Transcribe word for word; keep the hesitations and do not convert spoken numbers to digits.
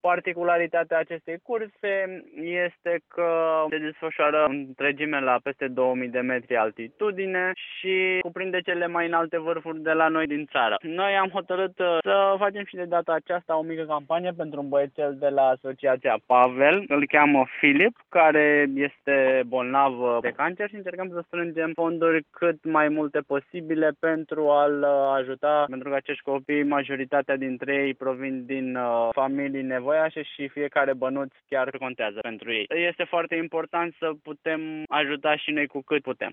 Particularitatea acestei curse este că se desfășoară în întregime la peste două mii de metri altitudine și cuprinde cele mai înalte vârfuri de la noi din țară. Noi am hotărât să facem și de data aceasta o mică campanie pentru un băiețel de la Asociația Pavel, îl cheamă Filip, care este bolnav de cancer și încercăm să strângem fonduri cât mai multe posibile pentru a-l ajuta, pentru că acești copii, majoritatea dintre ei provin din familii nevoiașe și fiecare bănuț chiar contează pentru ei. Este foarte important să putem ajuta și noi cu cât putem.